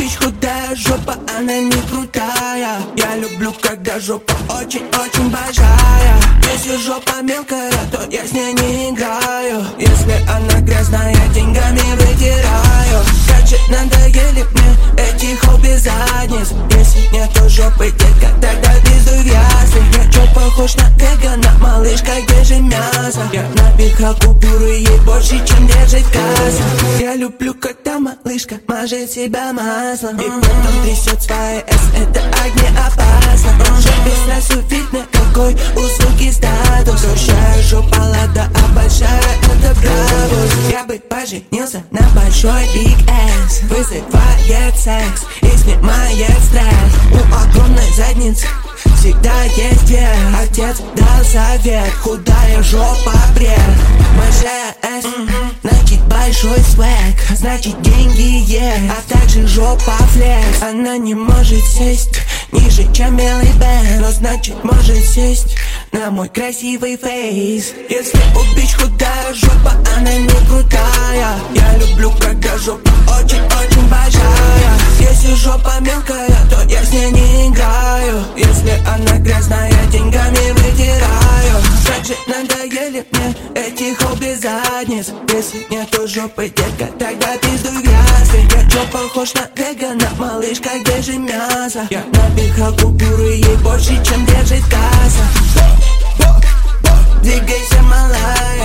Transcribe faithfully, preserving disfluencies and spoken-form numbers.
бич худая жопа, она не крутая. Я люблю, когда жопа очень-очень большая. Если жопа мелкая, то я с ней не играю. Если она грязная, деньгами вытираю. Как же надоели мне эти хобби задниц. Если нету жопы, детка, тогда пиздуй в ясли. Я чё похож на вегана, малышка, где же мясо? Я напихал купюры ей больше, чем держит касса. Я люблю, когда малышка мажет себя маслом и потом трясет свои эс, это огнеопасно. В жопе сразу видно, какой у суки статус. Большая жопа лада, а большая это бравус. Я бы поженился на большой биг эс. Вызывает секс и снимает стресс. У огромной задницы всегда есть вес. Отец дал совет, худая жопа бред. Большая эс, значит большой свэг, значит деньги есть, а также жопа флекс. Она не может сесть ниже, чем белый бен, но значит может сесть на мой красивый фейс. Если у бич худая жопа, она не крутая. Я люблю, когда жопа очень-очень большая. Если жопа мелкая, то я с ней не играю. Если она грязная, деньгами вытираю. Как же надоели мне эти хобби задниц. Если нету жопы, детка, тогда пиздуй в ясли. Я чё похож на вегана, малышка, где же мясо? Я напихал купюры ей больше, чем держит касса. Двигайся, малая.